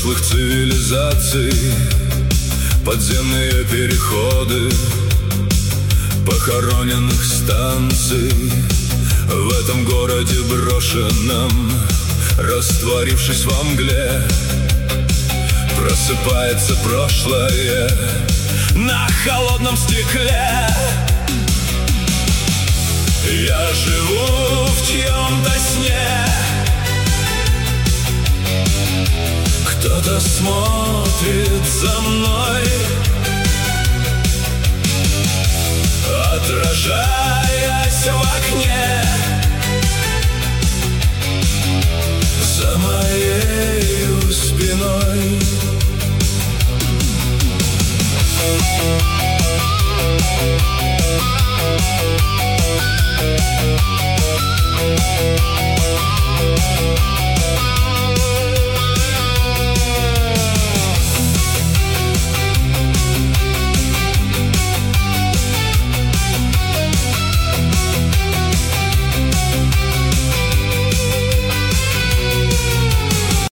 прошлых цивилизаций, подземные переходы похороненных станций. В этом городе брошенном, растворившись во мгле, просыпается прошлое на холодном стекле. Я живу в чьем-то сне, кто-то смотрит за мной, отражает